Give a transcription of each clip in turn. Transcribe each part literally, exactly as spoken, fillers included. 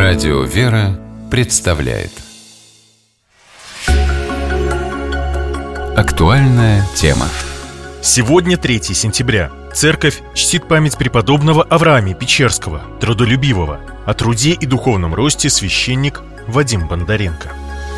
Радио «Вера» представляет актуальная тема. Сегодня третьего сентября. Церковь чтит память преподобного Авраамия Печерского, трудолюбивого. О труде и духовном росте священник Вадим Бондаренко.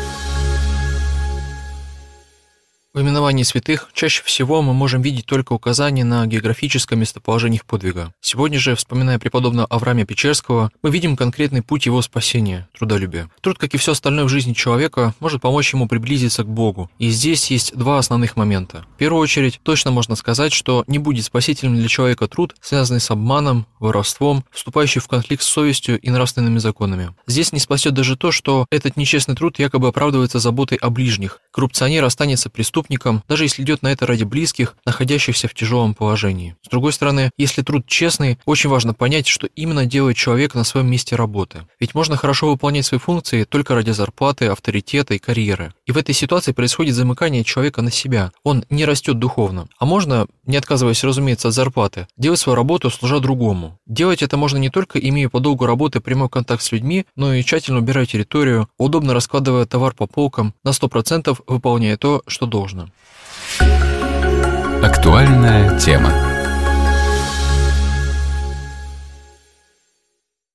В именовании святых чаще всего мы можем видеть только указания на географическое местоположение их подвига. Сегодня же, вспоминая преподобного Авраамия Печерского, мы видим конкретный путь его спасения – трудолюбие. Труд, как и все остальное в жизни человека, может помочь ему приблизиться к Богу. И здесь есть два основных момента. В первую очередь, точно можно сказать, что не будет спасительным для человека труд, связанный с обманом, воровством, вступающий в конфликт с совестью и нравственными законами. Здесь не спасет даже то, что этот нечестный труд якобы оправдывается заботой о ближних. Коррупционер останется преступником, даже если идет на это ради близких, находящихся в тяжелом положении. С другой стороны, если труд честный, очень важно понять, что именно делает человек на своем месте работы. Ведь можно хорошо выполнять свои функции только ради зарплаты, авторитета и карьеры. И в этой ситуации происходит замыкание человека на себя. Он не растет духовно. А можно, не отказываясь, разумеется, от зарплаты, делать свою работу, служа другому. Делать это можно не только имея по долгу работы прямой контакт с людьми, но и тщательно убирая территорию, удобно раскладывая товар по полкам, на сто процентов выполняя то, что должно. Актуальная тема.